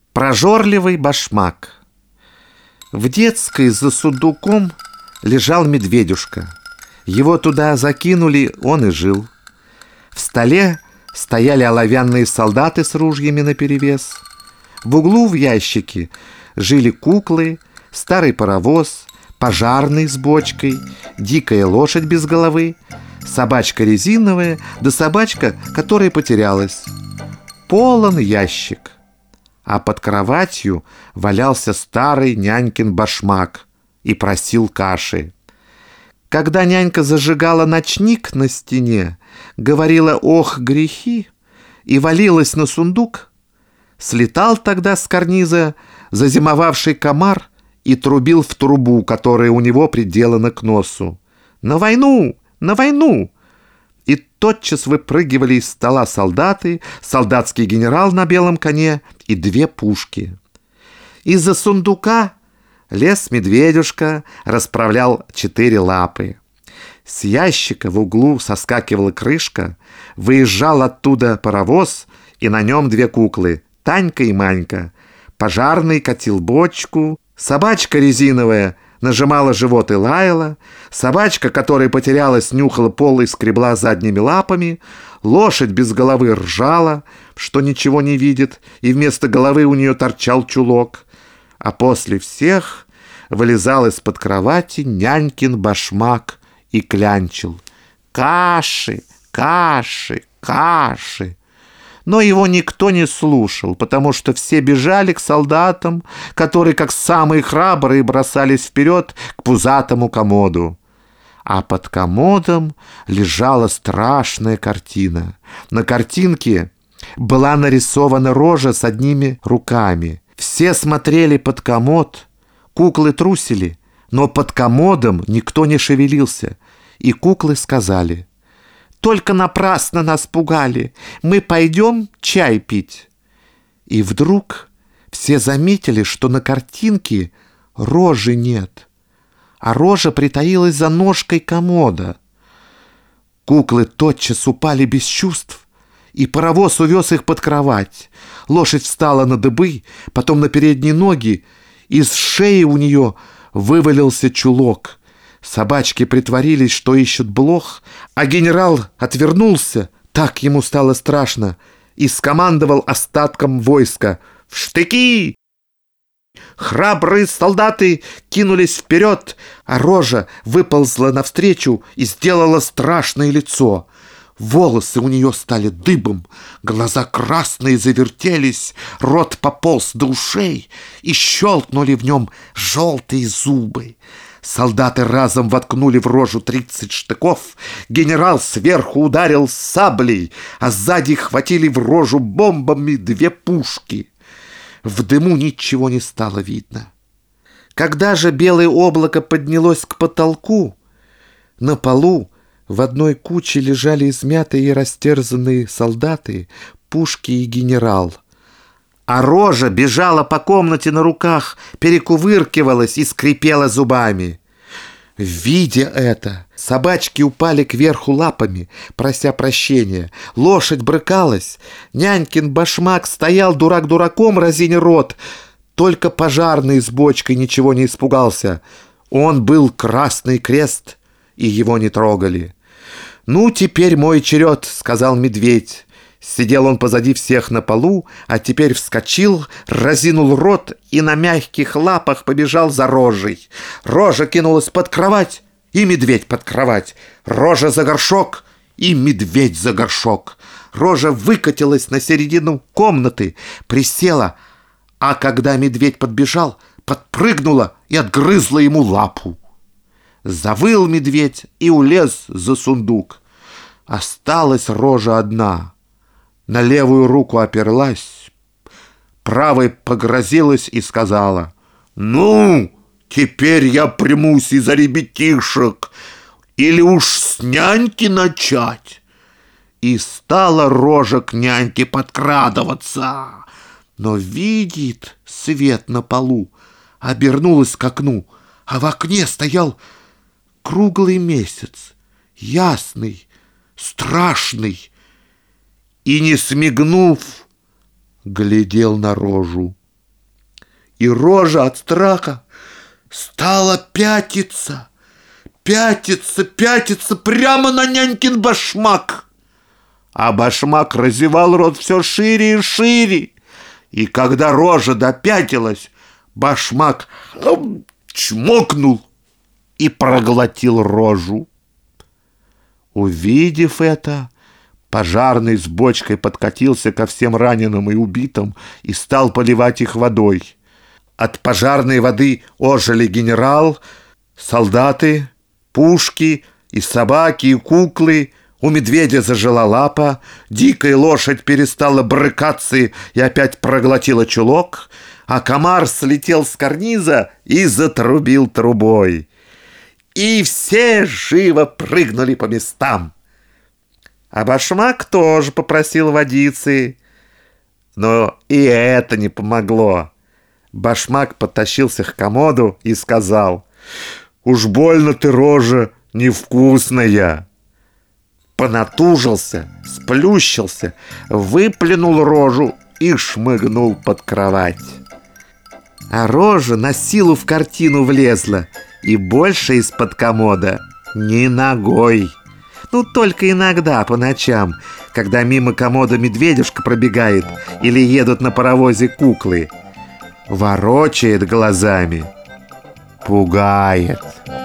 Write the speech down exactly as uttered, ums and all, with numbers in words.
Прожорливый башмак. В детской за сундуком лежал медведюшка. Его туда закинули, он и жил. В столе стояли оловянные солдаты с ружьями наперевес. В углу в ящике жили куклы, старый паровоз, пожарный с бочкой, дикая лошадь без головы, собачка резиновая, да собачка, которая потерялась. Полон ящик. А под кроватью валялся старый нянькин башмак и просил каши. Когда нянька зажигала ночник на стене, говорила «ох, грехи!» и валилась на сундук, слетал тогда с карниза зазимовавший комар и трубил в трубу, которая у него приделана к носу. «На войну! На войну!» И тотчас выпрыгивали из стола солдаты, солдатский генерал на белом коне и две пушки. Из-за сундука лез медведюшка, расправлял четыре лапы. С ящика в углу соскакивала крышка, выезжал оттуда паровоз, и на нем две куклы — Танька и Манька. Пожарный катил бочку, собачка резиновая нажимала живот и лаяла, собачка, которая потерялась, нюхала пол и скребла задними лапами, лошадь без головы ржала, что ничего не видит, и вместо головы у нее торчал чулок, а после всех вылезал из-под кровати нянькин башмак и клянчил: «Каши, каши, каши!» Но его никто не слушал, потому что все бежали к солдатам, которые, как самые храбрые, бросались вперед к пузатому комоду. А под комодом лежала страшная картина. На картинке была нарисована рожа с одними руками. Все смотрели под комод, куклы трусили, но под комодом никто не шевелился. И куклы сказали: «Только напрасно нас пугали, мы пойдем чай пить». И вдруг все заметили, что на картинке рожи нет, а рожа притаилась за ножкой комода. Куклы тотчас упали без чувств, и паровоз увез их под кровать. Лошадь встала на дыбы, потом на передние ноги, из шеи у нее вывалился чулок. Собачки притворились, что ищут блох, а генерал отвернулся, так ему стало страшно, и скомандовал остатком войска: «В штыки!» Храбрые солдаты кинулись вперед, а рожа выползла навстречу и сделала страшное лицо. Волосы у нее стали дыбом, глаза красные завертелись, рот пополз до ушей, и щелкнули в нем желтые зубы. Солдаты разом воткнули в рожу тридцать штыков, генерал сверху ударил саблей, а сзади хватили в рожу бомбами две пушки. В дыму ничего не стало видно. Когда же белое облако поднялось к потолку, на полу в одной куче лежали измятые и растерзанные солдаты, пушки и генерал. А рожа бежала по комнате на руках, перекувыркивалась и скрипела зубами. Видя это, собачки упали кверху лапами, прося прощения. Лошадь брыкалась, нянькин башмак стоял дурак дураком, разиня рот. Только пожарный с бочкой ничего не испугался. Он был красный крест, и его не трогали. «Ну, теперь мой черед», — сказал медведь. Сидел он позади всех на полу, а теперь вскочил, разинул рот и на мягких лапах побежал за рожей. Рожа кинулась под кровать, и медведь под кровать. Рожа за горшок, и медведь за горшок. Рожа выкатилась на середину комнаты, присела, а когда медведь подбежал, подпрыгнула и отгрызла ему лапу. Завыл медведь и улез за сундук. Осталась рожа одна. На левую руку оперлась, правой погрозилась и сказала: «Ну, теперь я примусь и за ребятишек, или уж с няньки начать». И стала рожа к няньке подкрадываться, но видит свет на полу, обернулась к окну, а в окне стоял круглый месяц, ясный, страшный, и, не смигнув, глядел на рожу. и Рожа от страха стала пятиться, пятиться, пятиться прямо на нянькин башмак. А башмак разевал рот все шире и шире. И когда Рожа допятилась, башмак ну, чмокнул и проглотил Рожу. Увидев это, пожарный с бочкой подкатился ко всем раненым и убитым и стал поливать их водой. От пожарной воды ожили генерал, солдаты, пушки и собаки, и куклы. У медведя зажила лапа, дикая лошадь перестала брыкаться и опять проглотила чулок, а комар слетел с карниза и затрубил трубой. И все живо прыгнули по местам. А башмак тоже попросил водицы, но и это не помогло. Башмак подтащился к комоду и сказал: «Уж больно ты, Рожа, невкусная». Понатужился, сплющился, выплюнул Рожу и шмыгнул под кровать. А Рожа на силу в картину влезла и больше из-под комода ни ногой. Ну, только иногда по ночам, когда мимо комода медведюшка пробегает или едут на паровозе куклы. Ворочает глазами, пугает.